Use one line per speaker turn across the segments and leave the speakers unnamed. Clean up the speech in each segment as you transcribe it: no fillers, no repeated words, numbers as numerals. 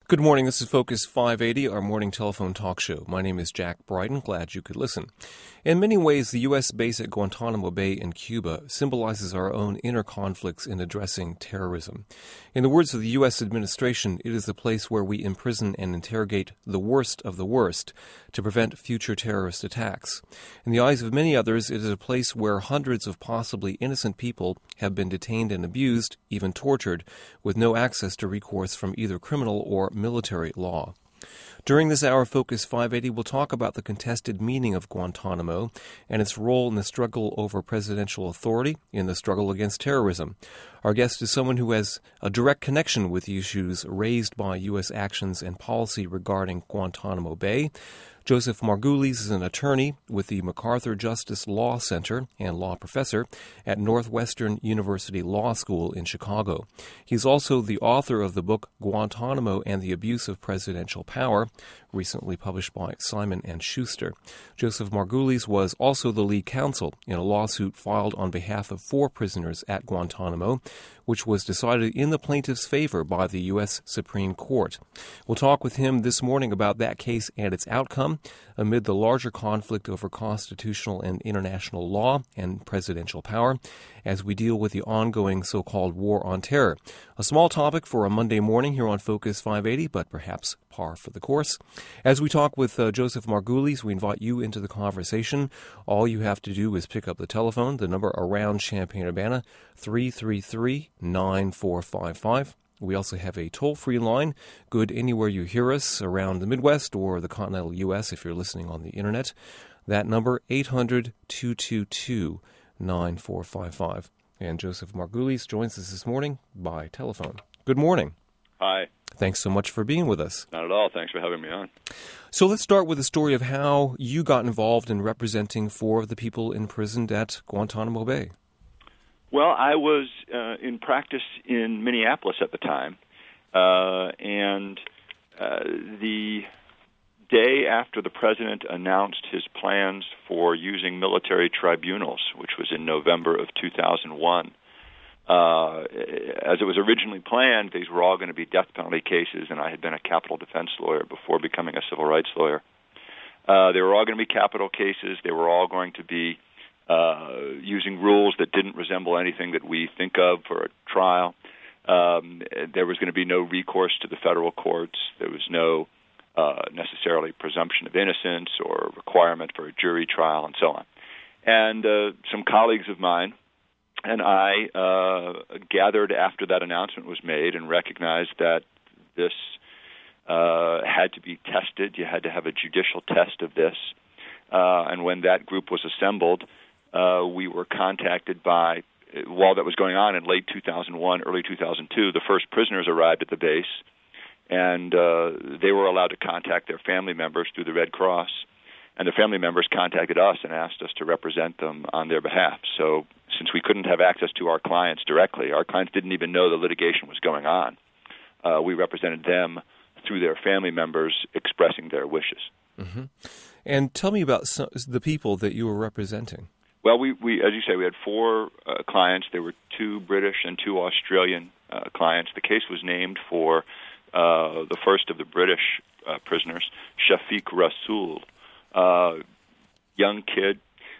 Good morning. This is Focus 580, our morning telephone talk show. My name is Jack Bryden. Glad you could listen. In many ways, the U.S. base at Guantanamo Bay in Cuba symbolizes our own inner conflicts in addressing terrorism. In the words of the U.S. administration, it is the place where we imprison and interrogate the worst of the worst to prevent future terrorist attacks. In the eyes of many others, it is a place where hundreds of possibly innocent people have been detained and abused, even tortured, with no access to recourse from either criminal or military law. During this hour, Focus 580 will talk about the contested meaning of Guantanamo and its role in the struggle over presidential authority in the struggle against terrorism. Our guest is someone who has a direct connection with the issues raised by U.S. actions and policy regarding Guantanamo Bay. Joseph Margulies is an attorney with the MacArthur Justice Law Center and law professor at Northwestern University Law School in Chicago. He's also the author of the book Guantanamo and the Abuse of Presidential Power, recently published by Simon & Schuster. Joseph Margulies was also the lead counsel in a lawsuit filed on behalf of 4 prisoners at Guantanamo, which was decided in the plaintiff's favor by the U.S. Supreme Court. We'll talk with him this morning about that case and its outcome amid the larger conflict over constitutional and international law and presidential power as we deal with the ongoing so-called war on terror. A small topic for a Monday morning here on Focus 580, but perhaps par for the course. As we talk with Joseph Margulies, we invite you into the conversation. All you have to do is pick up the telephone, the number around Champaign-Urbana, 333-9455. We also have a toll-free line, good anywhere you hear us around the Midwest or the continental U.S. if you're listening on the Internet. That number, 800-222-9455. And Joseph Margulies joins us this morning by telephone. Good morning.
Hi.
Thanks so much for being with us.
Not at all. Thanks for having me on.
So let's start with the story of how you got involved in representing 4 of the people imprisoned at Guantanamo Bay.
Well, I was in practice in Minneapolis at the time, and the day after the president announced his plans for using military tribunals, which was in November of 2001, as it was originally planned, these were all going to be death penalty cases, and I had been a capital defense lawyer before becoming a civil rights lawyer. They were all going to be capital cases. They were all going to be using rules that didn't resemble anything that we think of for a trial. There was going to be no recourse to the federal courts. There was no necessarily presumption of innocence or requirement for a jury trial and so on. And some colleagues of mine and I gathered after that announcement was made and recognized that this had to be tested. You had to have a judicial test of this. And when that group was assembled, we were contacted by, while that was going on in late 2001, early 2002, the first prisoners arrived at the base, and they were allowed to contact their family members through the Red Cross, and the family members contacted us and asked us to represent them on their behalf. So since we couldn't have access to our clients directly, our clients didn't even know the litigation was going on, we represented them through their family members expressing their wishes.
Mm-hmm. And tell me about the people that you were representing.
Well, we as you say, we had 4 clients. There were 2 British and 2 Australian clients. The case was named for the first of the British prisoners, Shafiq Rasool, young kid.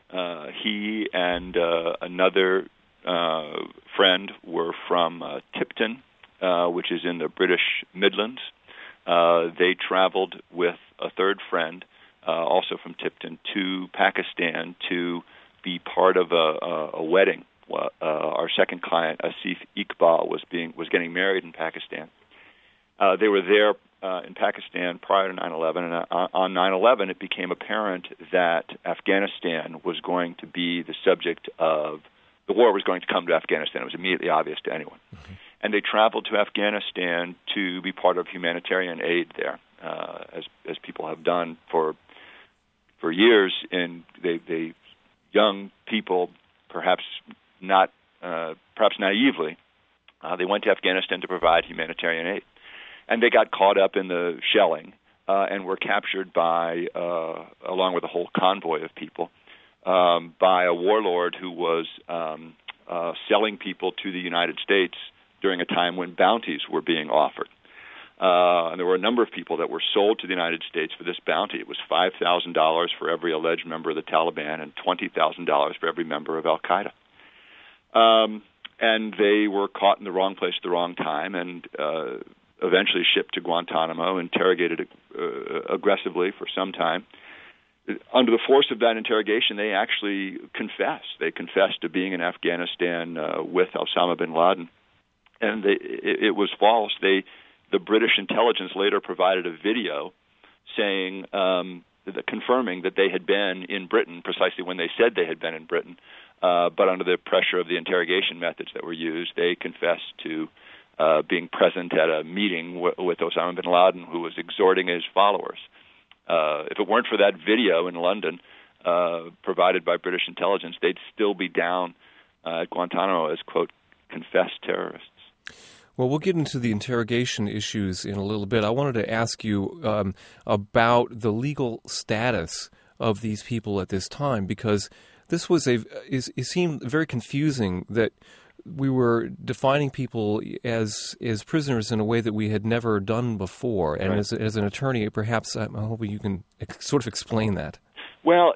He and another friend were from Tipton, which is in the British Midlands. They traveled with a third friend, also from Tipton, to Pakistan to be part of a wedding. Our second client, Asif Iqbal, was getting married in Pakistan. They were there in Pakistan prior to 9/11, and on 9/11 it became apparent that Afghanistan was going to be the subject of the war. Was going to come to Afghanistan. It was immediately obvious to anyone. Mm-hmm. And they traveled to Afghanistan to be part of humanitarian aid there, as people have done for years. And they young people, perhaps naively, they went to Afghanistan to provide humanitarian aid. And they got caught up in the shelling and were captured by, along with a whole convoy of people, by a warlord who was selling people to the United States during a time when bounties were being offered. And there were a number of people that were sold to the United States for this bounty. It was $5,000 for every alleged member of the Taliban and $20,000 for every member of al-Qaeda. And they were caught in the wrong place at the wrong time and eventually shipped to Guantanamo, interrogated aggressively for some time. Under the force of that interrogation, they actually confessed. They confessed to being in Afghanistan with Osama bin Laden, and it was false. The British intelligence later provided a video saying, confirming that they had been in Britain precisely when they said they had been in Britain, but under the pressure of the interrogation methods that were used, they confessed to being present at a meeting with Osama bin Laden, who was exhorting his followers. If it weren't for that video in London provided by British intelligence, they'd still be down at Guantanamo as, quote, confessed terrorists.
Well, we'll get into the interrogation issues in a little bit. I wanted to ask you about the legal status of these people at this time, because this was it seemed very confusing that we were defining people as prisoners in a way that we had never done before. And
right.
as an attorney, perhaps I'm hoping you can sort of explain that.
Well,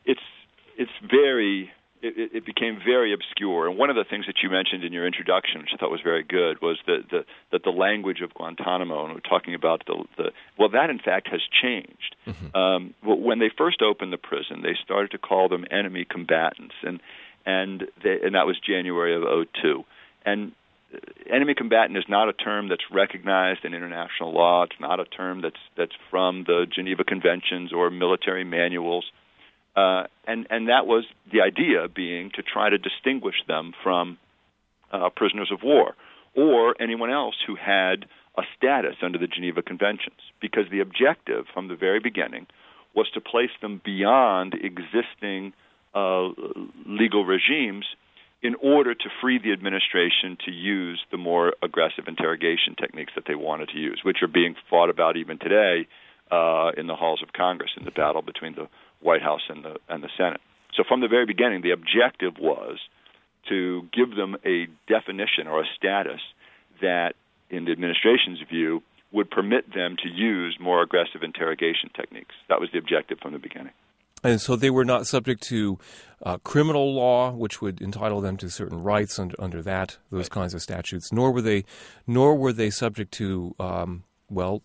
it became very obscure. And one of the things that you mentioned in your introduction, which I thought was very good, was that the language of Guantanamo, and we're talking about that in fact has changed. Mm-hmm. When they first opened the prison, they started to call them enemy combatants, and that was January of 2002. And enemy combatant is not a term that's recognized in international law. It's not a term that's from the Geneva Conventions or military manuals. And that was the idea, being to try to distinguish them from prisoners of war or anyone else who had a status under the Geneva Conventions, because the objective from the very beginning was to place them beyond existing legal regimes in order to free the administration to use the more aggressive interrogation techniques that they wanted to use, which are being fought about even today in the halls of Congress in the battle between the White House and the Senate. So from the very beginning, the objective was to give them a definition or a status that, in the administration's view, would permit them to use more aggressive interrogation techniques. That was the objective from the beginning.
And so they were not subject to criminal law, which would entitle them to certain rights under those right. kinds of statutes. Nor were they subject to war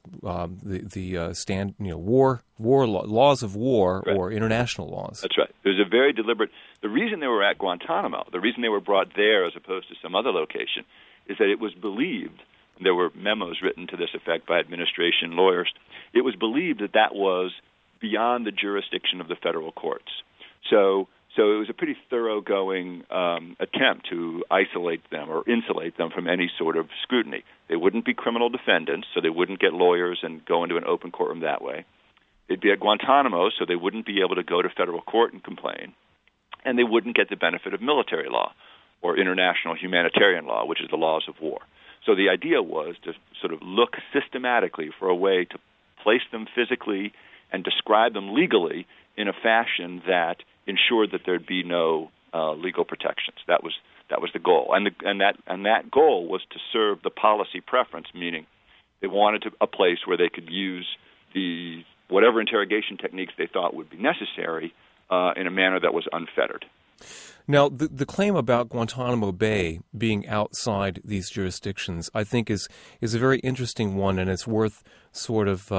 laws of war right. or international laws.
That's right. There's a very deliberate. The reason they were at Guantanamo, the reason they were brought there as opposed to some other location, is that it was believed. There were memos written to this effect by administration lawyers. It was believed that was beyond the jurisdiction of the federal courts. So it was a pretty thoroughgoing attempt to isolate them or insulate them from any sort of scrutiny. They wouldn't be criminal defendants, so they wouldn't get lawyers and go into an open courtroom that way. They'd be at Guantanamo, so they wouldn't be able to go to federal court and complain. And they wouldn't get the benefit of military law or international humanitarian law, which is the laws of war. So the idea was to sort of look systematically for a way to place them physically and describe them legally in a fashion that ensured that there'd be no legal protections. That was the goal, and that goal was to serve the policy preference, meaning they wanted a place where they could use whatever interrogation techniques they thought would be necessary in a manner that was unfettered.
Now, the claim about Guantanamo Bay being outside these jurisdictions, I think, is a very interesting one, and it's worth sort of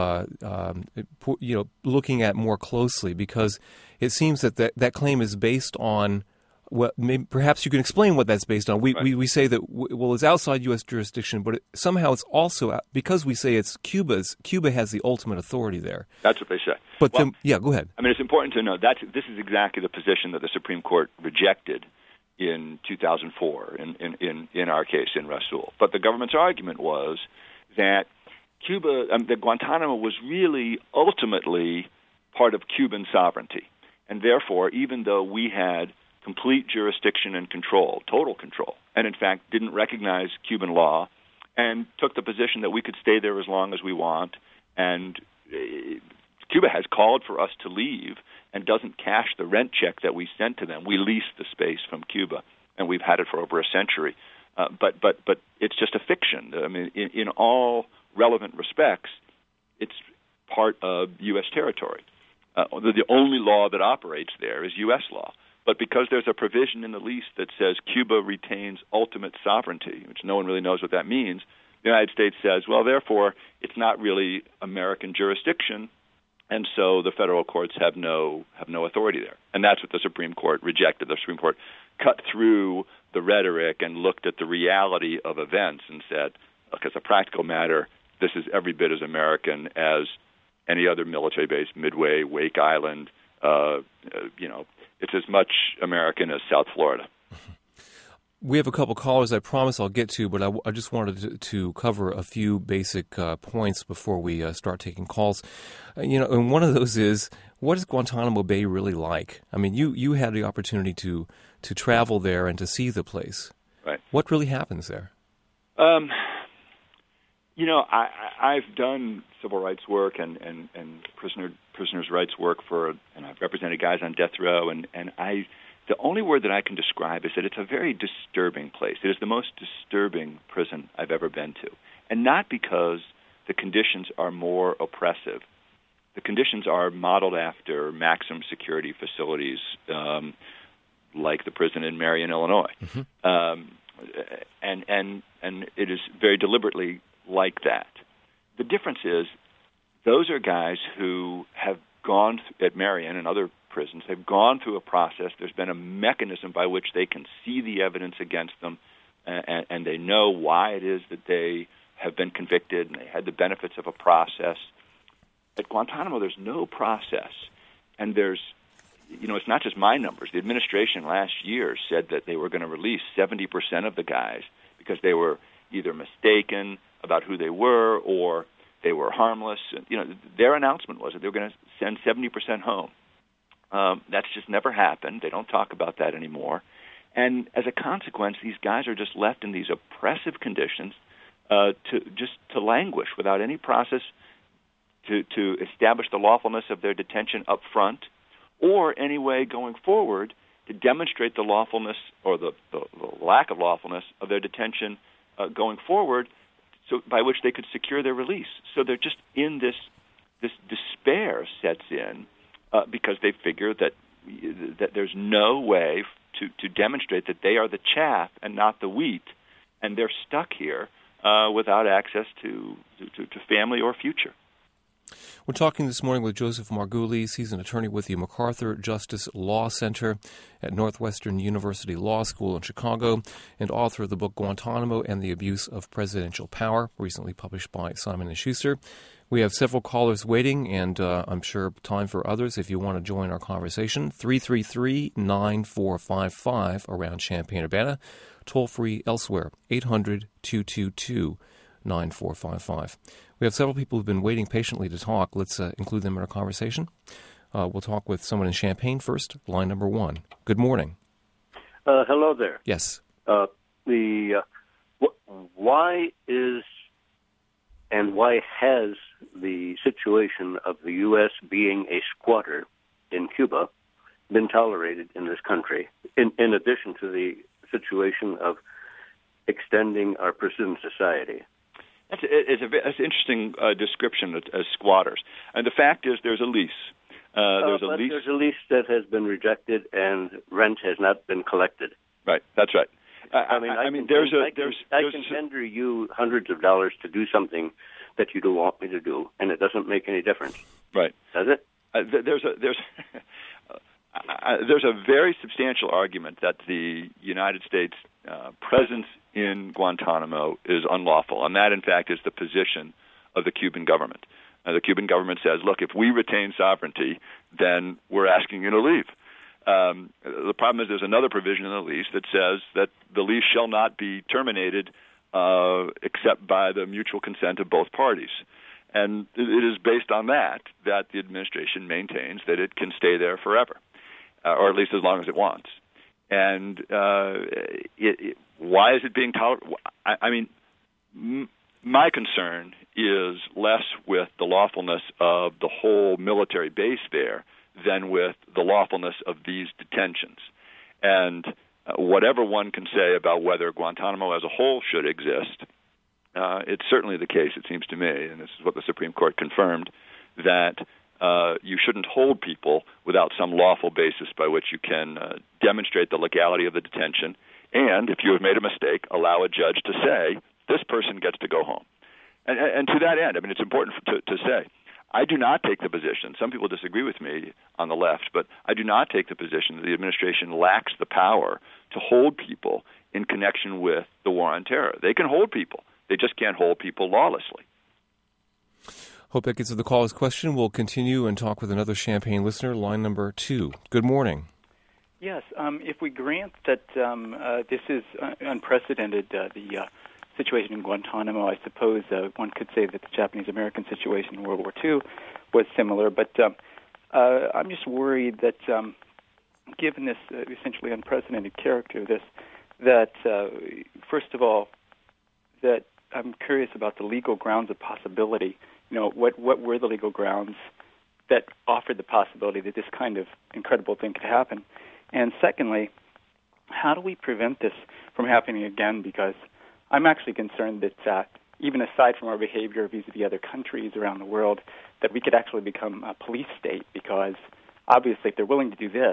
looking at more closely, because it seems that claim is based on. Well, maybe, perhaps you can explain what that's based on. We say that it's outside U.S. jurisdiction, but somehow it's also because we say it's Cuba's. Cuba has the ultimate authority there.
That's what they say.
But go ahead.
I mean, it's important to know that this is exactly the position that the Supreme Court rejected in 2004 in our case in Rasul. But the government's argument was that that Guantanamo was really ultimately part of Cuban sovereignty, and therefore, even though we had complete jurisdiction and control, total control, and in fact didn't recognize Cuban law and took the position that we could stay there as long as we want, and Cuba has called for us to leave and doesn't cash the rent check that we sent to them. We leased the space from Cuba, and we've had it for over a century. But it's just a fiction. I mean, in all relevant respects, it's part of U.S. territory. The only law that operates there is U.S. law. But because there's a provision in the lease that says Cuba retains ultimate sovereignty, which no one really knows what that means, the United States says, well, therefore, it's not really American jurisdiction, and so the federal courts have no authority there. And that's what the Supreme Court rejected. The Supreme Court cut through the rhetoric and looked at the reality of events and said, look, as a practical matter, this is every bit as American as any other military base, Midway, Wake Island. It's as much American as South Florida.
We have a couple callers I promise I'll get to, but I just wanted to cover a few basic points before we start taking calls. And one of those is, what is Guantanamo Bay really like? I mean, you had the opportunity to travel there and to see the place.
Right.
What really happens there?
I've done civil rights work and prisoners' rights work and I've represented guys on death row, and the only word that I can describe is that it's a very disturbing place. It is the most disturbing prison I've ever been to, and not because the conditions are more oppressive. The conditions are modeled after maximum security facilities like the prison in Marion, Illinois, and it is very deliberately like that. The difference is those are guys who have gone at Marion and other prisons. They've gone through a process. There's been a mechanism by which they can see the evidence against them, and they know why it is that they have been convicted, and they had the benefits of a process. At Guantanamo, there's no process, and it's not just my numbers. The administration last year said that they were going to release 70% of the guys because they were either mistaken about who they were or they were harmless. Their announcement was that they were going to send 70% home. That's just never happened. They don't talk about that anymore. And as a consequence, these guys are just left in these oppressive conditions to languish without any process to establish the lawfulness of their detention up front, or any way going forward to demonstrate the lawfulness or the lack of lawfulness of their detention going forward, so by which they could secure their release. So they're just in this despair sets in because they figure that there's no way to demonstrate that they are the chaff and not the wheat, and they're stuck here without access to family or future.
We're talking this morning with Joseph Margulies. He's an attorney with the MacArthur Justice Law Center at Northwestern University Law School in Chicago, and author of the book Guantanamo and the Abuse of Presidential Power, recently published by Simon & Schuster. We have several callers waiting, and I'm sure time for others if you want to join our conversation. 333-9455 around Champaign-Urbana. Toll-free elsewhere, 800-222-9455. We have several people who've been waiting patiently to talk. Let's include them in our conversation. We'll talk with someone in Champaign first, line number 1. Good morning.
Hello there.
Yes.
Why has the situation of the U.S. being a squatter in Cuba been tolerated in this country, in addition to the situation of extending our prison society?
It's an interesting description as squatters. And the fact is there's a lease. There's a lease
that has been rejected and rent has not been collected.
Right, that's right. I can
tender you hundreds of dollars to do something that you don't want me to do, and it doesn't make any difference.
Right.
Does it?
There's a very substantial argument that the United States presence in Guantanamo is unlawful, and that, in fact, is the position of the Cuban government. The Cuban government says, look, if we retain sovereignty, then we're asking you to leave. The problem is there's another provision in the lease that says that the lease shall not be terminated except by the mutual consent of both parties. And it is based on that the administration maintains that it can stay there forever, or at least as long as it wants. And why is it being tolerated? My concern is less with the lawfulness of the whole military base there than with the lawfulness of these detentions. And whatever one can say about whether Guantanamo as a whole should exist, it's certainly the case, it seems to me, and this is what the Supreme Court confirmed, that you shouldn't hold people without some lawful basis by which you can demonstrate the legality of the detention, and if you have made a mistake, allow a judge to say, this person gets to go home. And to that end, I mean, it's important to say, I do not take the position, some people disagree with me on the left, but I do not take the position that the administration lacks the power to hold people in connection with the war on terror. They can hold people. They just can't hold people lawlessly.
Hope that gets to the caller's question. We'll continue and talk with another Champaign listener, line number 2. Good morning.
Yes, if we grant that this is unprecedented, the situation in Guantanamo, I suppose one could say that the Japanese-American situation in World War II was similar, but I'm just worried that given this essentially unprecedented character of this, that first of all, that I'm curious about the legal grounds of possibility. You know, what were the legal grounds that offered the possibility that this kind of incredible thing could happen? And secondly, how do we prevent this from happening again? Because I'm actually concerned that even aside from our behavior vis-a-vis other countries around the world, that we could actually become a police state, because obviously if they're willing to do this,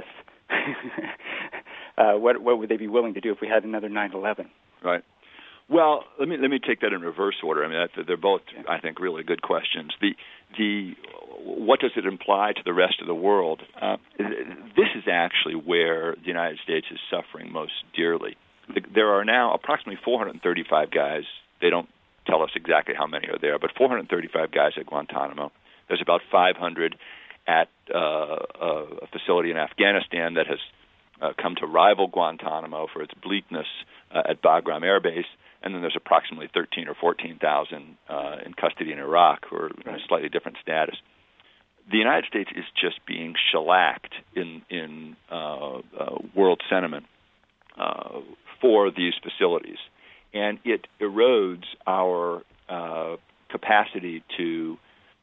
what would they be willing to do if we had another 9/11?
Right. Well, let me take that in reverse order. I mean, they're both, I think, really good questions. The what does it imply to the rest of the world? This is actually where the United States is suffering most dearly. There are now approximately 435 guys. They don't tell us exactly how many are there, but 435 guys at Guantanamo. There's about 500 at a facility in Afghanistan that has come to rival Guantanamo for its bleakness at Bagram Air Base. And then there's approximately 13 or 14,000 in custody in Iraq who are in a slightly different status. The United States is just being shellacked in world sentiment for these facilities. And it erodes our capacity to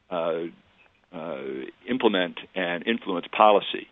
implement and influence policy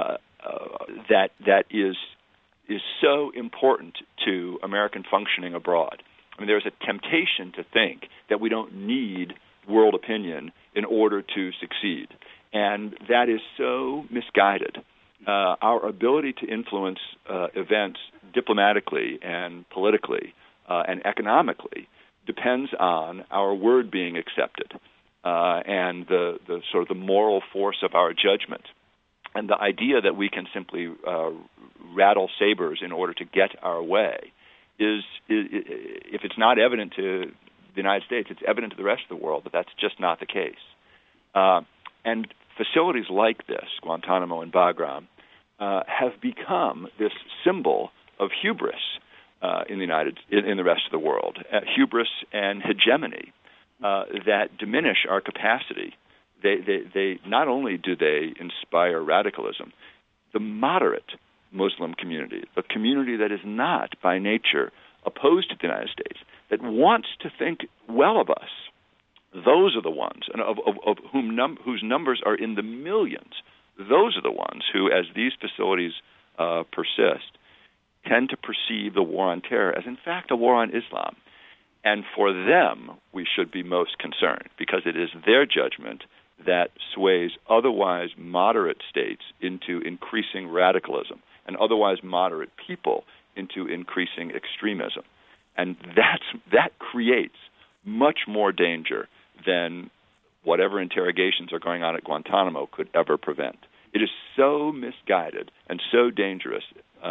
that is so important to American functioning abroad. I mean, there's a temptation to think that we don't need world opinion in order to succeed, and that is so misguided. Our ability to influence events diplomatically and politically and economically depends on our word being accepted and the sort of the moral force of our judgment. And the idea that we can simply rattle sabers in order to get our way is, if it's not evident to the United States, it's evident to the rest of the world that that's just not the case. And facilities like this, Guantanamo and Bagram, have become this symbol of hubris in the rest of the world, hubris and hegemony that diminish our capacity. They not only do they inspire radicalism, the moderate Muslim community, the community that is not by nature opposed to the United States, that wants to think well of us, those are the ones, and whose numbers are in the millions. Those are the ones who, as these facilities persist, tend to perceive the war on terror as, in fact, a war on Islam. And for them, we should be most concerned, because it is their judgment that sways otherwise moderate states into increasing radicalism and otherwise moderate people into increasing extremism. And that creates much more danger than whatever interrogations are going on at Guantanamo could ever prevent. It is so misguided and so dangerous,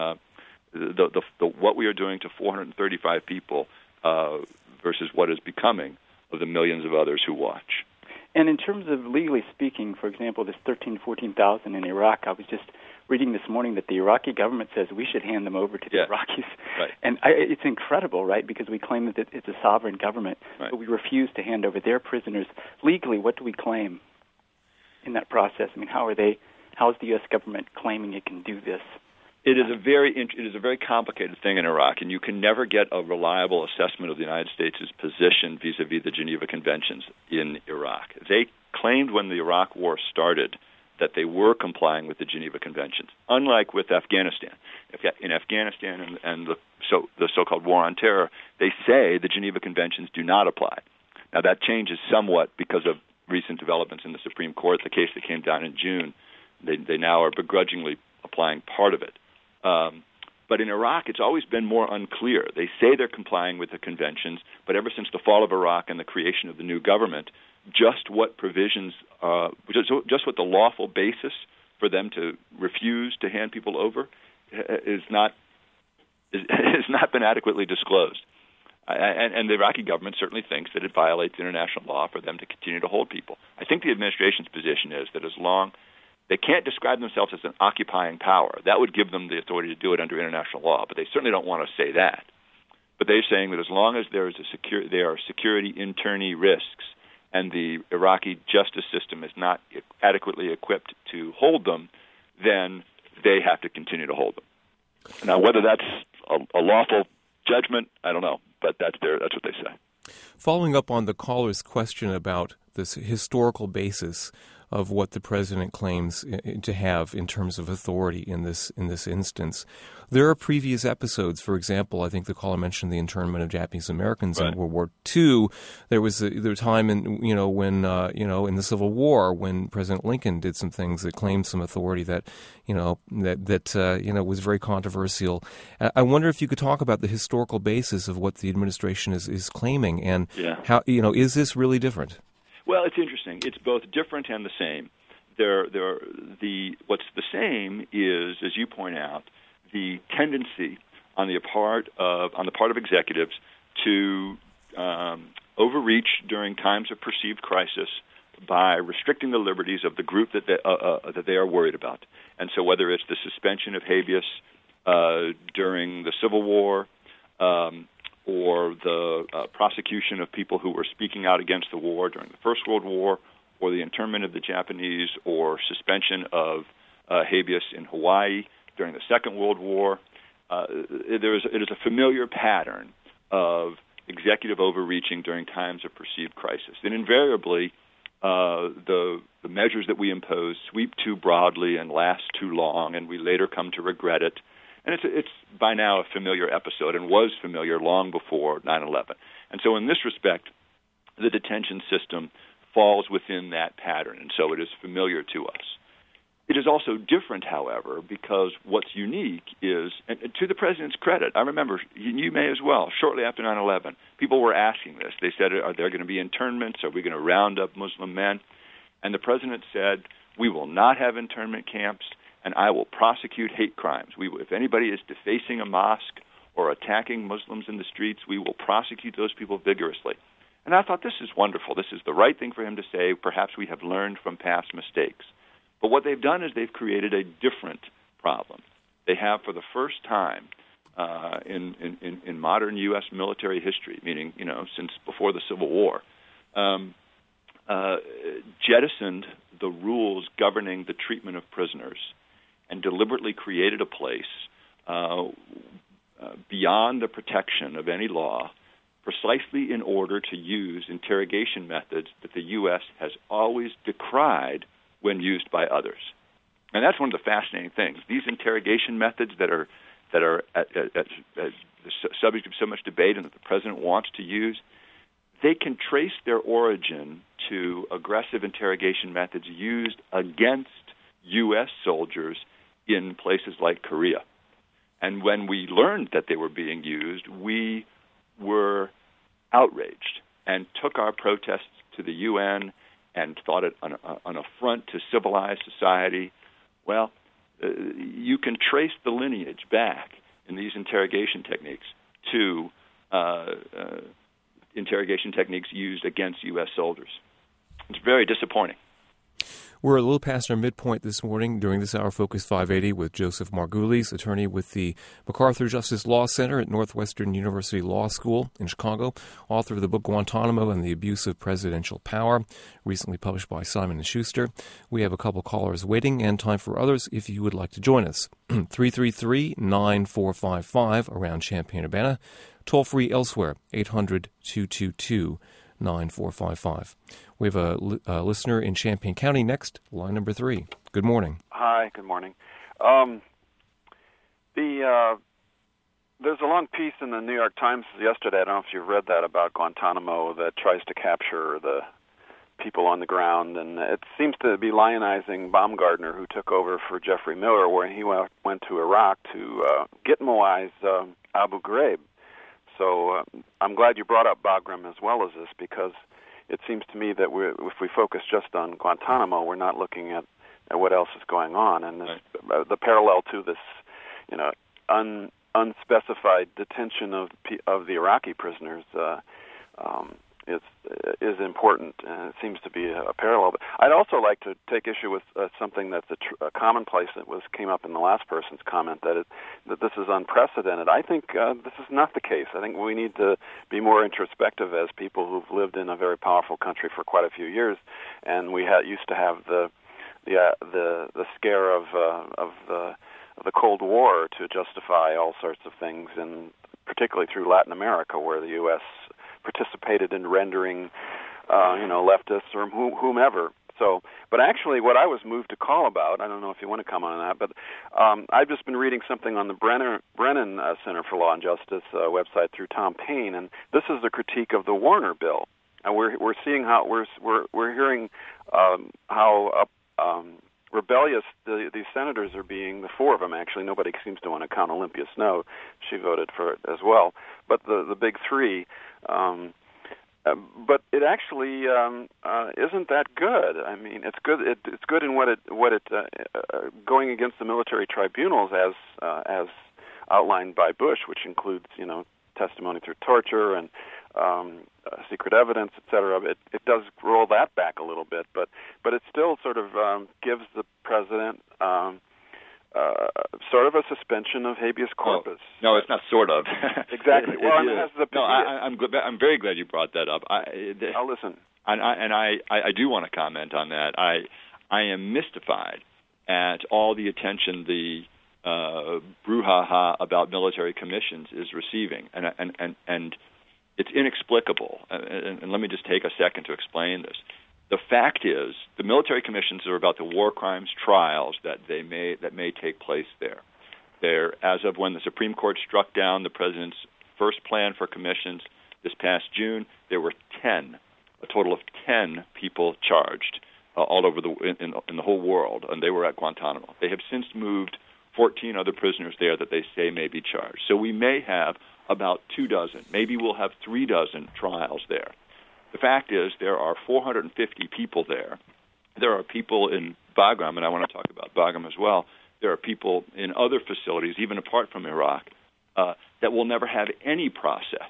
what we are doing to 435 people versus what is becoming of the millions of others who watch.
And in terms of legally speaking, for example, this 13,000, 14,000 in Iraq, I was just reading this morning that the Iraqi government says we should hand them over to the Iraqis.
Right.
And it's incredible, right, because we claim that it's a sovereign government,
right,
but we refuse to hand over their prisoners. Legally, what do we claim in that process? I mean, how is the U.S. government claiming it can do this?
It is a very complicated thing in Iraq, and you can never get a reliable assessment of the United States' position vis-a-vis the Geneva Conventions in Iraq. They claimed when the Iraq War started that they were complying with the Geneva Conventions, unlike with Afghanistan. In Afghanistan and the so-called War on Terror, they say the Geneva Conventions do not apply. Now, that changes somewhat because of recent developments in the Supreme Court, the case that came down in June. They now are begrudgingly applying part of it. But in Iraq, it's always been more unclear. They say they're complying with the conventions, but ever since the fall of Iraq and the creation of the new government, just what provisions, just what the lawful basis for them to refuse to hand people over has not been adequately disclosed. And the Iraqi government certainly thinks that it violates international law for them to continue to hold people. I think the administration's position is that as long they can't describe themselves as an occupying power, that would give them the authority to do it under international law, but they certainly don't want to say that. But they're saying that as long as there are security interni risks and the Iraqi justice system is not adequately equipped to hold them, then they have to continue to hold them. Now, whether that's a lawful judgment, I don't know, but that's what they say.
Following up on the caller's question about this historical basis of what the president claims to have in terms of authority in this instance, there are previous episodes. For example, I think the caller mentioned the internment of Japanese Americans in World War II. There was a time in when in the Civil War when President Lincoln did some things that claimed some authority that was very controversial. I wonder if you could talk about the historical basis of what the administration is claiming and how is this really different?
Well, it's interesting. It's both different and the same. What's the same is, as you point out, the tendency on the part of executives to overreach during times of perceived crisis by restricting the liberties of the group that they are worried about. And so, whether it's the suspension of habeas during the Civil War, or the prosecution of people who were speaking out against the war during the First World War, or the internment of the Japanese, or suspension of habeas in Hawaii during the Second World War. It is a familiar pattern of executive overreaching during times of perceived crisis. And invariably, the measures that we impose sweep too broadly and last too long, and we later come to regret it. And it's by now a familiar episode and was familiar long before 9/11. And so in this respect, the detention system falls within that pattern, and so it is familiar to us. It is also different, however, because what's unique is, and to the president's credit, I remember, you may as well, shortly after 9/11, people were asking this. They said, are there going to be internments? Are we going to round up Muslim men? And the president said, we will not have internment camps, and I will prosecute hate crimes. If anybody is defacing a mosque or attacking Muslims in the streets, we will prosecute those people vigorously. And I thought, this is wonderful. This is the right thing for him to say. Perhaps we have learned from past mistakes. But what they've done is they've created a different problem. They have, for the first time in modern U.S. military history, meaning since before the Civil War, jettisoned the rules governing the treatment of prisoners and deliberately created a place beyond the protection of any law, precisely in order to use interrogation methods that the U.S. has always decried when used by others. And that's one of the fascinating things. These interrogation methods that are the subject of so much debate and that the president wants to use, they can trace their origin to aggressive interrogation methods used against U.S. soldiers in places like Korea. And when we learned that they were being used, we were outraged and took our protests to the UN and thought it an affront to civilized society. Well, you can trace the lineage back in these interrogation techniques to interrogation techniques used against U.S. soldiers. It's very disappointing.
We're a little past our midpoint this morning during this Hour Focus 580 with Joseph Margulies, attorney with the MacArthur Justice Law Center at Northwestern University Law School in Chicago, author of the book Guantanamo and the Abuse of Presidential Power, recently published by Simon & Schuster. We have a couple callers waiting and time for others if you would like to join us. 333-9455 around Champaign-Urbana. Toll free elsewhere, 800-222-9455. We have a listener in Champaign County next, line number 3. Good morning.
Hi, good morning. There's a long piece in the New York Times yesterday, I don't know if you've read that, about Guantanamo that tries to capture the people on the ground, and it seems to be lionizing Baumgartner, who took over for Jeffrey Miller, where he went to Iraq to Gitmoize Abu Ghraib. So I'm glad you brought up Bagram as well as this, because it seems to me that if we focus just on Guantanamo, we're not looking at what else is going on, and the parallel to this, unspecified detention of the Iraqi prisoners is important, and it seems to be a parallel. But I'd also like to take issue with something that's a commonplace that came up in the last person's comment, that this is unprecedented. I think this is not the case. I think we need to be more introspective as people who've lived in a very powerful country for quite a few years, and we used to have the scare of the Cold War to justify all sorts of things, and particularly through Latin America, where the U.S. participated in rendering, leftists or whomever. So, but actually, what I was moved to call about, I don't know if you want to comment on that, but I've just been reading something on the Brennan Center for Law and Justice website through Tom Paine, and this is a critique of the Warner Bill, and we're seeing how we're hearing how rebellious these senators are being. The 4 of them, actually. Nobody seems to want to count Olympia Snowe. She voted for it as well. But the big 3, but it actually isn't that good. I mean, it's good. It's good in what it going against the military tribunals as outlined by Bush, which includes testimony through torture and secret evidence, etc. It does roll that back a little bit, but it still sort of gives the president sort of a suspension of habeas corpus.
No, it's not sort of.
Exactly.
I'm very glad you brought that up.
I'll listen.
And I do want to comment on that. I am mystified at all the attention the brouhaha about military commissions is receiving, and it's inexplicable. And let me just take a second to explain this. The fact is, the military commissions are about the war crimes trials that may take place there. As of when the Supreme Court struck down the president's first plan for commissions this past June, there were a total of 10 people charged all over in the whole world, and they were at Guantanamo. They have since moved 14 other prisoners there that they say may be charged. So we may have about 24, maybe we'll have 36 trials there. The fact is, there are 450 people there. There are people in Bagram, and I want to talk about Bagram as well. There are people in other facilities, even apart from Iraq, that will never have any process.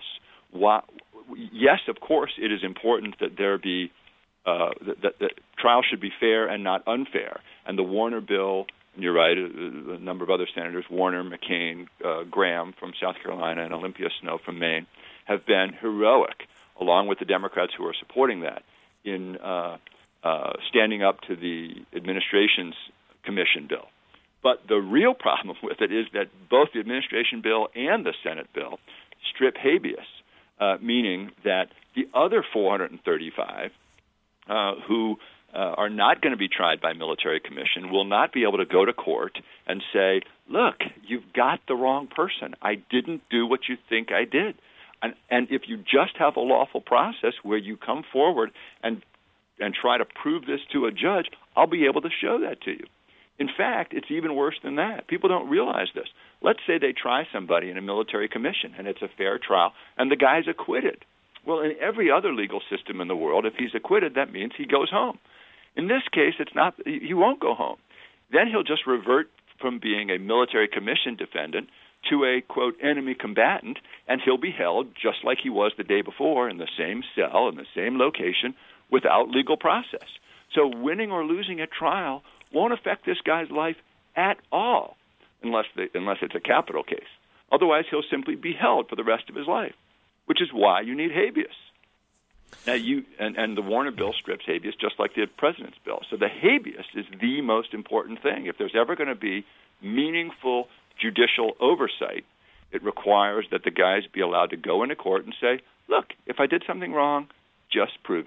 Yes, of course, it is important that there be that trials should be fair and not unfair. And the Warner bill, and you're right, a number of other senators, Warner, McCain, Graham from South Carolina, and Olympia Snowe from Maine, have been heroic, along with the Democrats who are supporting that, in standing up to the administration's commission bill. But the real problem with it is that both the administration bill and the Senate bill strip habeas, meaning that the other 435 who are not going to be tried by military commission will not be able to go to court and say, look, you've got the wrong person. I didn't do what you think I did. And if you just have a lawful process where you come forward and try to prove this to a judge, I'll be able to show that to you. In fact, it's even worse than that. People don't realize this. Let's say they try somebody in a military commission, and it's a fair trial, and the guy's acquitted. Well, in every other legal system in the world, if he's acquitted, that means he goes home. In this case, it's not. He won't go home. Then he'll just revert from being a military commission defendant to a, quote, enemy combatant, and he'll be held just like he was the day before in the same cell, in the same location, without legal process. So winning or losing a trial won't affect this guy's life at all, unless it's a capital case. Otherwise, he'll simply be held for the rest of his life, which is why you need habeas. Now, and the Warner bill strips habeas just like the president's bill. So the habeas is the most important thing. If there's ever going to be meaningful judicial oversight, it requires that the guys be allowed to go into court and say, look, if I did something wrong, just prove it.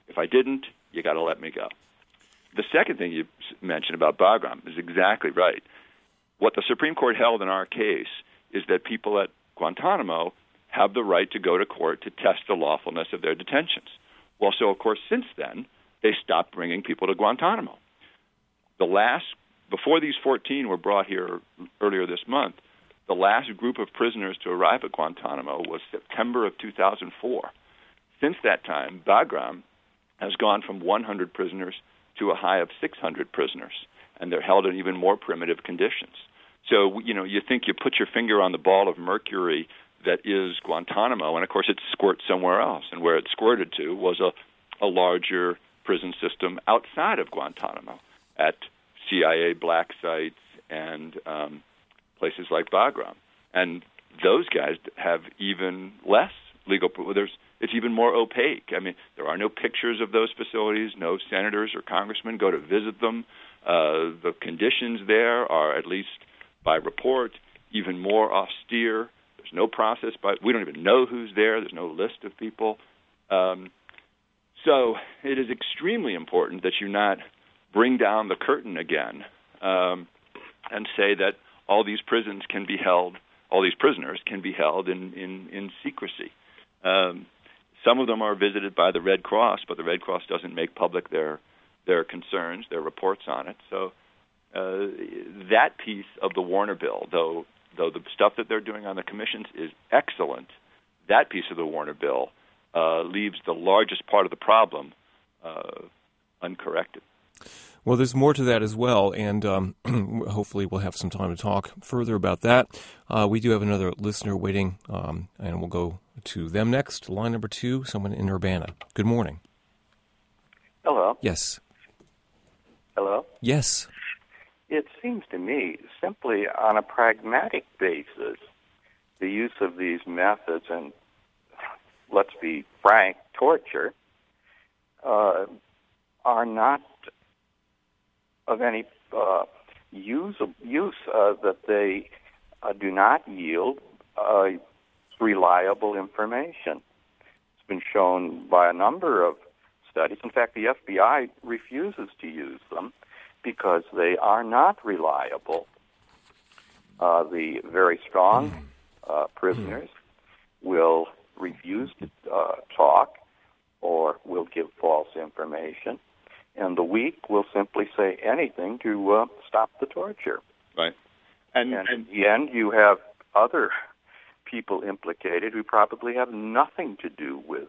If I didn't, you got to let me go. The second thing you mentioned about Bagram is exactly right. What the Supreme Court held in our case is that people at Guantanamo have the right to go to court to test the lawfulness of their detentions. Well, so, of course, since then, they stopped bringing people to Guantanamo. Before these 14 were brought here earlier this month, the last group of prisoners to arrive at Guantanamo was September of 2004. Since that time, Bagram has gone from 100 prisoners to a high of 600 prisoners, and they're held in even more primitive conditions. So, you think you put your finger on the ball of mercury that is Guantanamo, and of course it squirts somewhere else, and where it squirted to was a larger prison system outside of Guantanamo at CIA black sites and places like Bagram. And those guys have even less legal. It's even more opaque. I mean, there are no pictures of those facilities. No senators or congressmen go to visit them. The conditions there are, at least by report, even more austere. There's no process, we don't even know who's there. There's no list of people. So it is extremely important that you not bring down the curtain again and say that all these prisoners can be held in secrecy. Some of them are visited by the Red Cross, but the Red Cross doesn't make public their concerns, their reports on it. So that piece of the Warner Bill, though the stuff that they're doing on the commissions is excellent, that piece of the Warner Bill leaves the largest part of the problem uncorrected.
Well, there's more to that as well, and hopefully we'll have some time to talk further about that. We do have another listener waiting, and we'll go to them next. Line number 2, someone in Urbana. Good morning.
Hello.
Yes.
Hello?
Yes.
It seems to me, simply on a pragmatic basis, the use of these methods, and let's be frank, torture, are not of any use that they do not yield reliable information. It's been shown by a number of studies. In fact, the FBI refuses to use them because they are not reliable. The very strong prisoners will refuse to talk or will give false information, and the weak will simply say anything to stop the torture.
Right.
And in the end, you have other people implicated who probably have nothing to do with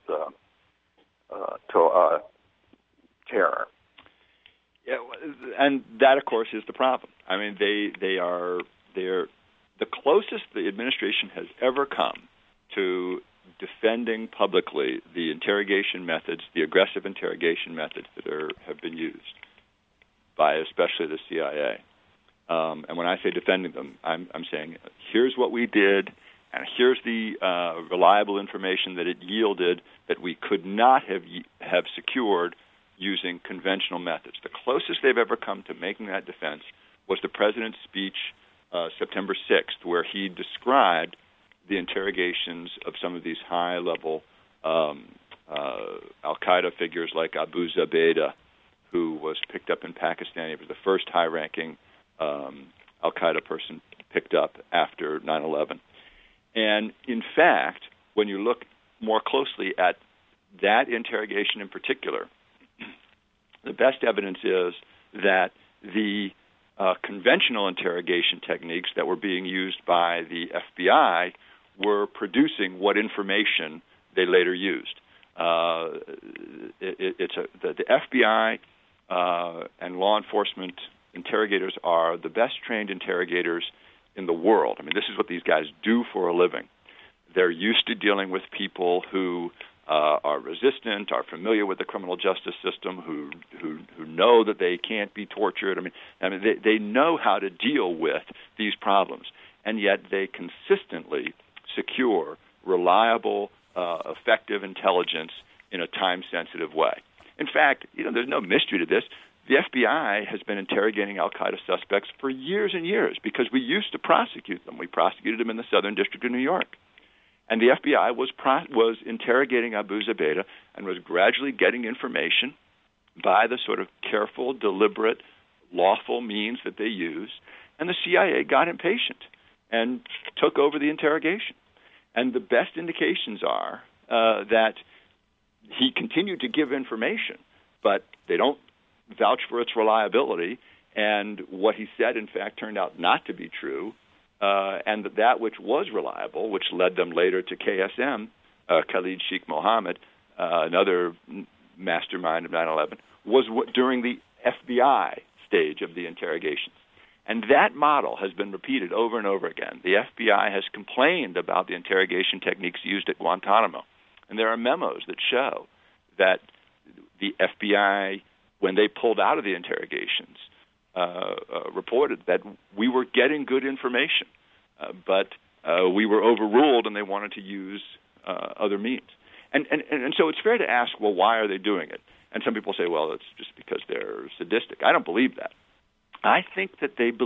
terror.
Yeah, and that, of course, is the problem. I mean, they're the closest the administration has ever come to defending publicly the interrogation methods, the aggressive interrogation methods that have been used by especially the CIA. And when I say defending them, I'm saying here's what we did, and here's the reliable information that it yielded that we could not have secured using conventional methods. The closest they've ever come to making that defense was the president's speech September 6th, where he described the interrogations of some of these high-level al-Qaeda figures like Abu Zubaydah, who was picked up in Pakistan. He was the first high-ranking al-Qaeda person picked up after 9/11. And in fact, when you look more closely at that interrogation in particular, the best evidence is that the conventional interrogation techniques that were being used by the FBI were producing what information they later used. The FBI and law enforcement interrogators are the best trained interrogators in the world. I mean, this is what these guys do for a living. They're used to dealing with people who are resistant, are familiar with the criminal justice system, who know that they can't be tortured. I mean, they know how to deal with these problems, and yet they consistently secure reliable, effective intelligence in a time-sensitive way. In fact, there's no mystery to this. The FBI has been interrogating al-Qaeda suspects for years and years because we used to prosecute them. We prosecuted them in the Southern District of New York. And the FBI was interrogating Abu Zubaydah and was gradually getting information by the sort of careful, deliberate, lawful means that they use. And the CIA got impatient and took over the interrogation. And the best indications are that he continued to give information, but they don't vouch for its reliability. And what he said, in fact, turned out not to be true. And that which was reliable, which led them later to KSM, Khalid Sheikh Mohammed, another mastermind of 9/11, was during the FBI stage of the interrogations. And that model has been repeated over and over again. The FBI has complained about the interrogation techniques used at Guantanamo. And there are memos that show that the FBI, when they pulled out of the interrogations, reported that we were getting good information, but we were overruled and they wanted to use other means. And so it's fair to ask, well, why are they doing it? And some people say, well, it's just because they're sadistic. I don't believe that. I think that they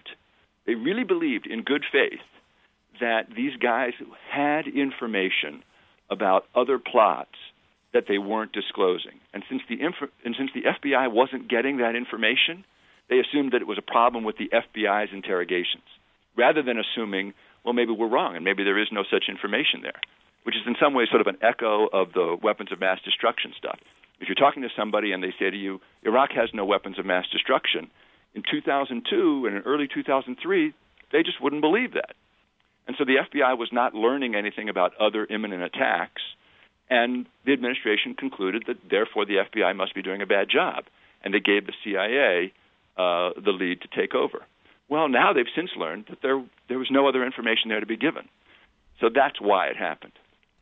really believed in good faith that these guys had information about other plots that they weren't disclosing. And since the FBI wasn't getting that information, they assumed that it was a problem with the FBI's interrogations, rather than assuming, well, maybe we're wrong and maybe there is no such information there, which is in some ways sort of an echo of the weapons of mass destruction stuff. If you're talking to somebody and they say to you, Iraq has no weapons of mass destruction, in 2002 and in early 2003, they just wouldn't believe that. And so the FBI was not learning anything about other imminent attacks, and the administration concluded that therefore the FBI must be doing a bad job, and they gave the CIA the lead to take over. Well, now they've since learned that there was no other information there to be given. So that's why it happened.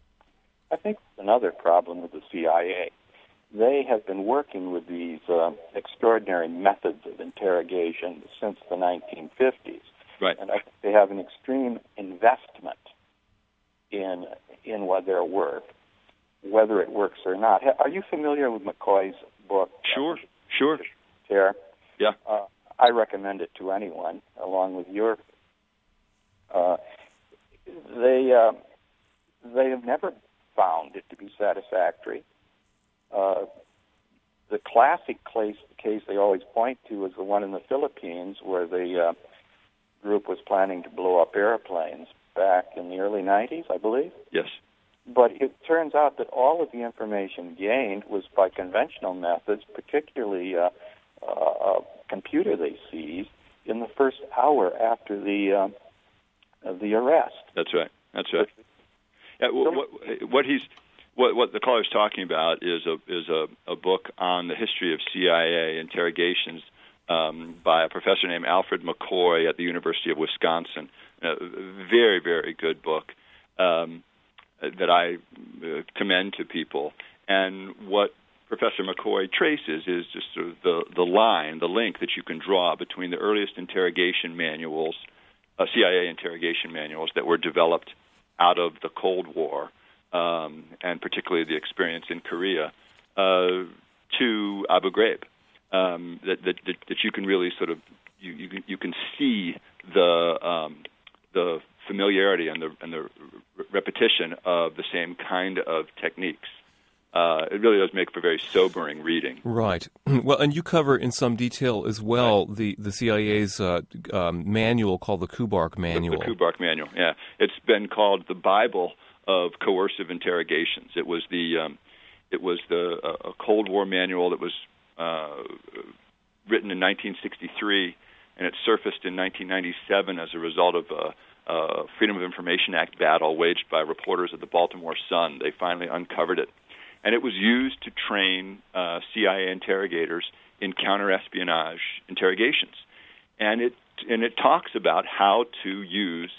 I think another problem with the CIA, they have been working with these extraordinary methods of interrogation since the 1950s.
Right.
And I think they have an extreme investment in what their work, whether it works or not. Are you familiar with McCoy's book?
Sure.
Terror?
Yeah.
I recommend it to anyone, along with your. They have never found it to be satisfactory. The classic case they always point to is the one in the Philippines, where the group was planning to blow up airplanes back in the early 90s, I believe.
Yes.
But it turns out that all of the information gained was by conventional methods, particularly a computer they seized in the first hour after the arrest.
That's right. Yeah, what the caller's talking about is a book on the history of CIA interrogations by a professor named Alfred McCoy at the University of Wisconsin. A very, very good book that I commend to people. And what Professor McCoy traces is just sort of the link that you can draw between the earliest interrogation manuals, CIA interrogation manuals that were developed out of the Cold War, and particularly the experience in Korea, to Abu Ghraib. That you can really sort of you can see the familiarity and the repetition of the same kind of techniques. It really does make for very sobering reading.
Right. Well, and you cover in some detail as well the CIA's manual called the Kubark Manual.
The Kubark Manual, yeah. It's been called the Bible of coercive interrogations. It was a Cold War manual that was written in 1963, and it surfaced in 1997 as a result of a Freedom of Information Act battle waged by reporters at the Baltimore Sun. They finally uncovered it. And it was used to train CIA interrogators in counterespionage interrogations. And it talks about how to use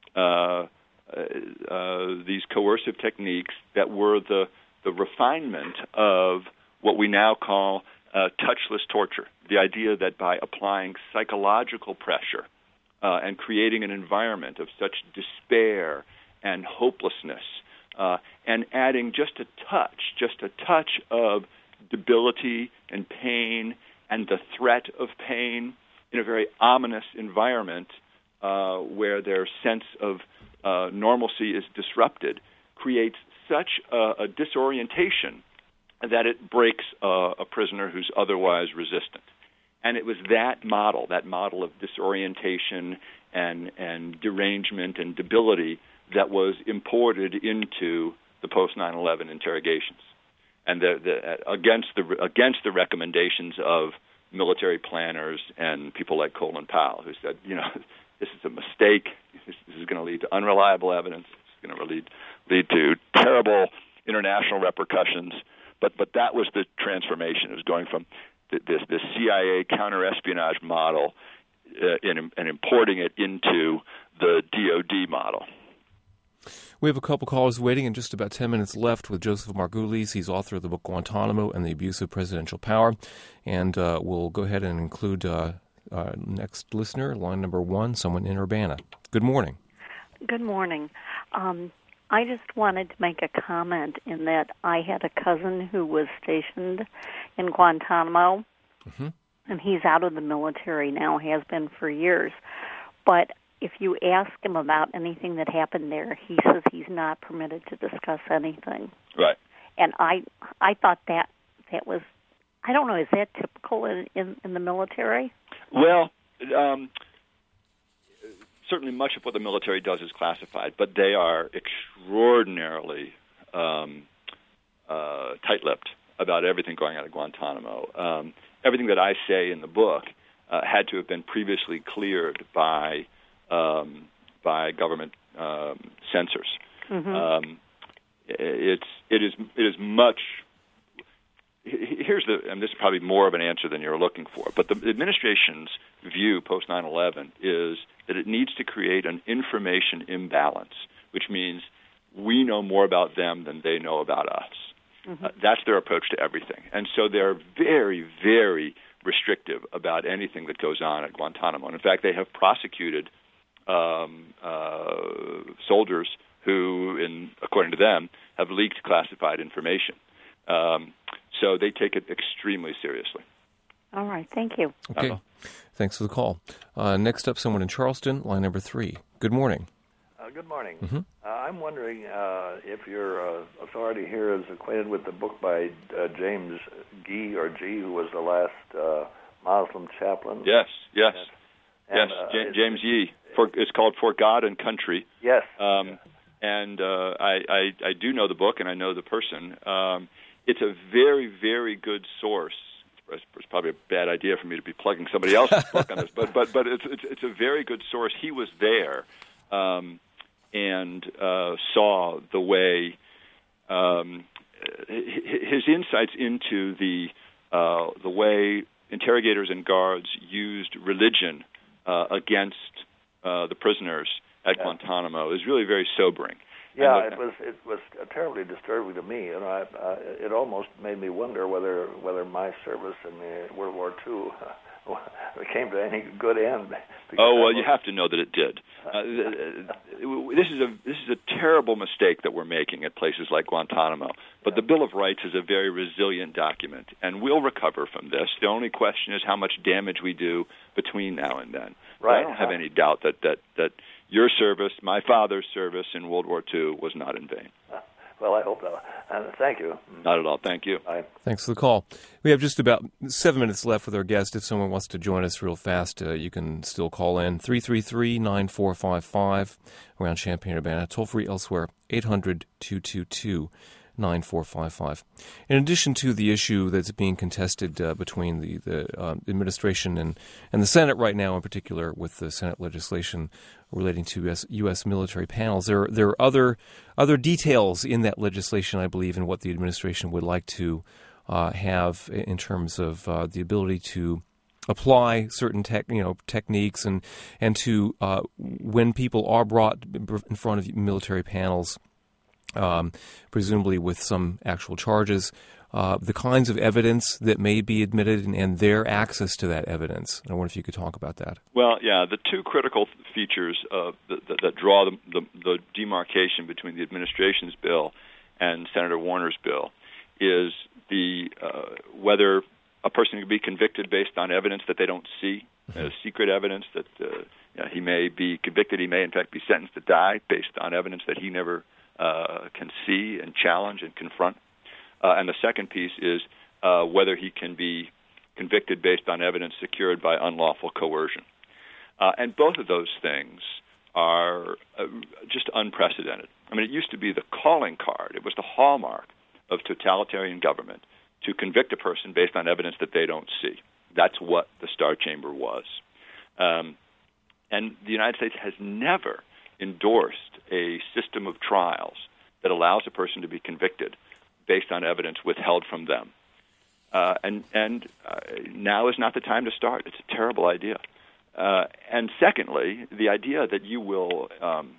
these coercive techniques that were the refinement of what we now call touchless torture. The idea that by applying psychological pressure and creating an environment of such despair and hopelessness, and adding just a touch of debility and pain and the threat of pain in a very ominous environment where their sense of normalcy is disrupted, creates such a disorientation that it breaks a prisoner who's otherwise resistant. And it was that model of disorientation and derangement and debility that was imported into the post-9/11 interrogations, and against the recommendations of military planners and people like Colin Powell, who said, this is a mistake. This is going to lead to unreliable evidence. It's going to lead to terrible international repercussions. But that was the transformation. It was going from this CIA counterespionage model and importing it into the DoD model.
We have a couple callers waiting and just about 10 minutes left with Joseph Margulies. He's author of the book Guantanamo and the Abuse of Presidential Power. And we'll go ahead and include next listener, line number 1, someone in Urbana. Good morning.
Good morning. I just wanted to make a comment in that I had a cousin who was stationed in Guantanamo, and he's out of the military now, has been for years. But if you ask him about anything that happened there, he says he's not permitted to discuss anything.
Right.
And I thought that was, I don't know, is that typical in the military?
Well, certainly much of what the military does is classified, but they are extraordinarily tight-lipped about everything going on at Guantanamo. Everything that I say in the book had to have been previously cleared by government censors. It is much. And this is probably more of an answer than you're looking for, but the administration's view post 9/11 is that it needs to create an information imbalance, which means we know more about them than they know about us. That's their approach to everything. And so they're very, very restrictive about anything that goes on at Guantanamo. And in fact, they have prosecuted soldiers who, according to them, have leaked classified information. So they take it extremely seriously.
All right. Thank you.
Okay. Thanks for the call. Next up, someone in Charleston, line number 3. Good morning.
Good morning. I'm wondering if your authority here is acquainted with the book by James Gee, who was the last Muslim chaplain.
Yes. James Yee. It's called For God and Country.
Yes.
And I do know the book, and I know the person. It's a very, very good source. It's probably a bad idea for me to be plugging somebody else's book on this, but it's a very good source. He was there and saw the way his insights into the way interrogators and guards used religion against the prisoners at Guantanamo is really very sobering.
Yeah, it was terribly disturbing to me, and it almost made me wonder whether my service in World War II came to any good end.
Oh well, you have to know that it did. This is a terrible mistake that we're making at places like Guantanamo. But the Bill of Rights is a very resilient document, and we'll recover from this. The only question is how much damage we do between now and then.
Right.
I don't have any doubt that your service, my father's service in World War II, was not in vain.
Well, I hope so. Thank you.
Not at all. Thank you.
Bye.
Thanks for the call. We have just about 7 minutes left with our guest. If someone wants to join us real fast, you can still call in 333-9455 around Champaign-Urbana. Toll free elsewhere, 800-222-9455. In addition to the issue that's being contested between the administration and the Senate right now, in particular with the Senate legislation relating to U.S. military panels, there are other details in that legislation, I believe, in what the administration would like to have in terms of the ability to apply certain techniques and to when people are brought in front of military panels, presumably with some actual charges, the kinds of evidence that may be admitted and their access to that evidence. I wonder if you could talk about that.
Well, yeah, the two critical features that draw the demarcation between the administration's bill and Senator Warner's bill is whether a person can be convicted based on evidence that they don't see, secret evidence that He may be convicted. He may, in fact, be sentenced to die based on evidence that he never can see and challenge and confront. And the second piece is whether he can be convicted based on evidence secured by unlawful coercion. And both of those things are just unprecedented. I mean, it used to be the calling card. It was the hallmark of totalitarian government to convict a person based on evidence that they don't see. That's what the Star Chamber was. And the United States has never endorsed a system of trials that allows a person to be convicted based on evidence withheld from them. And now is not the time to start. It's a terrible idea. And secondly, the idea that you will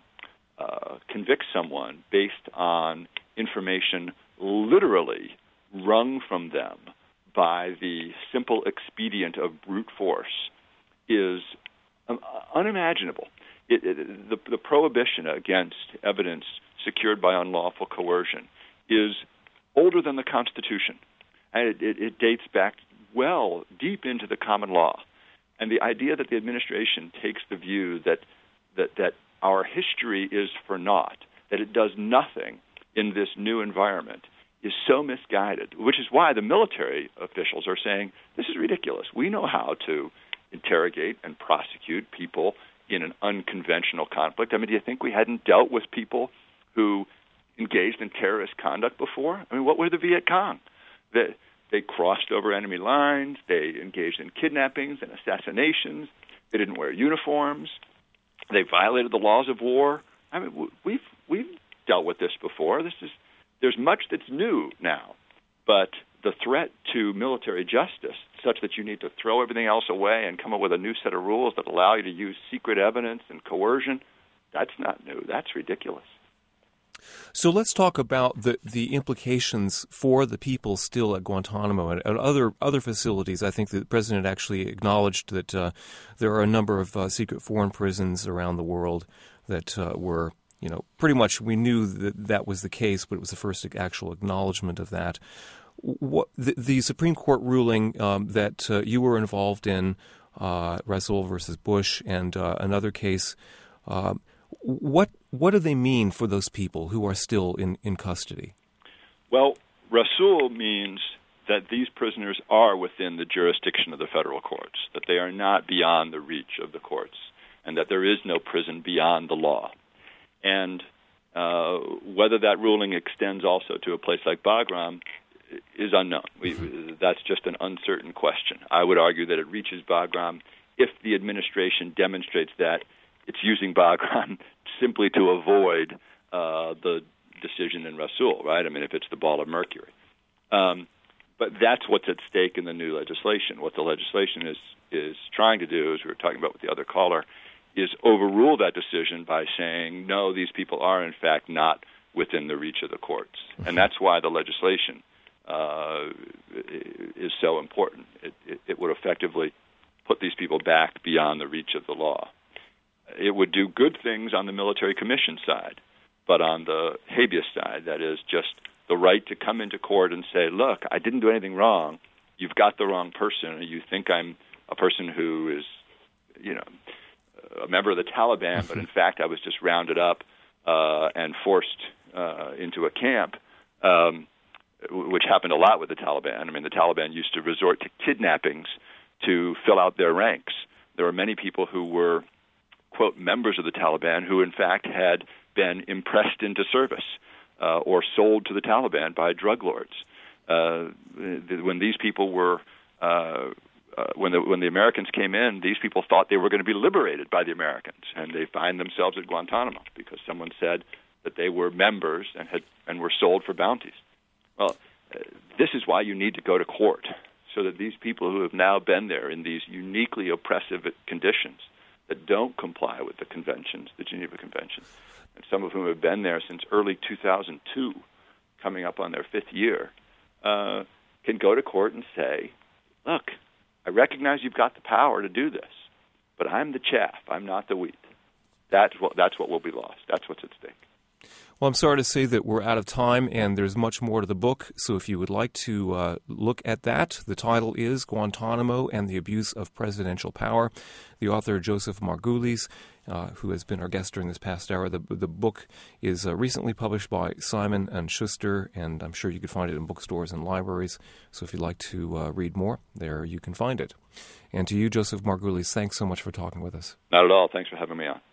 convict someone based on information literally wrung from them by the simple expedient of brute force is unimaginable. The prohibition against evidence secured by unlawful coercion is older than the Constitution, and it dates back well deep into the common law. And the idea that the administration takes the view that our history is for naught, that it does nothing in this new environment, is so misguided, which is why the military officials are saying, this is ridiculous. We know how to interrogate and prosecute people in an unconventional conflict. I mean, do you think we hadn't dealt with people who engaged in terrorist conduct before? I mean, what were the Viet Cong? They crossed over enemy lines. They engaged in kidnappings and assassinations. They didn't wear uniforms. They violated the laws of war. I mean, we've dealt with this before. There's much that's new now, but the threat to military justice, such that you need to throw everything else away and come up with a new set of rules that allow you to use secret evidence and coercion, that's not new. That's ridiculous.
So let's talk about the implications for the people still at Guantanamo and other facilities. I think the president actually acknowledged that there are a number of secret foreign prisons around the world that were, pretty much we knew that was the case, but it was the first actual acknowledgement of that. The Supreme Court ruling that you were involved in, Rasool versus Bush, and another case, what do they mean for those people who are still in custody?
Well, Rasool means that these prisoners are within the jurisdiction of the federal courts, that they are not beyond the reach of the courts, and that there is no prison beyond the law. And whether that ruling extends also to a place like Bagram is unknown. That's just an uncertain question. I would argue that it reaches Bagram if the administration demonstrates that it's using Bagram simply to avoid the decision in Rasool, right? I mean, if it's the ball of mercury. But that's what's at stake in the new legislation. What the legislation is trying to do, as we were talking about with the other caller, is overrule that decision by saying, no, these people are, in fact, not within the reach of the courts. And that's why the legislation is so important. It would effectively put these people back beyond the reach of the law. It would do good things on the military commission side, but on the habeas side, that is just the right to come into court and say, look, I didn't do anything wrong. You've got the wrong person. You think I'm a person who is, a member of the Taliban, but in fact I was just rounded up and forced into a camp, which happened a lot with the Taliban. I mean, the Taliban used to resort to kidnappings to fill out their ranks. There were many people who were, quote, members of the Taliban who, in fact, had been impressed into service or sold to the Taliban by drug lords. When these people were, when the Americans came in, these people thought they were going to be liberated by the Americans, and they find themselves at Guantanamo because someone said that they were members and were sold for bounties. Well, this is why you need to go to court, so that these people who have now been there in these uniquely oppressive conditions that don't comply with the conventions, the Geneva Convention, and some of whom have been there since early 2002, coming up on their fifth year, can go to court and say, look, I recognize you've got the power to do this, but I'm the chaff. I'm not the wheat. That's what will be lost. That's what's at stake.
Well, I'm sorry to say that we're out of time, and there's much more to the book. So if you would like to look at that, the title is Guantanamo and the Abuse of Presidential Power. The author, Joseph Margulies, who has been our guest during this past hour. The book is recently published by Simon & Schuster, and I'm sure you could find it in bookstores and libraries. So if you'd like to read more, there you can find it. And to you, Joseph Margulies, thanks so much for talking with us.
Not at all. Thanks for having me on.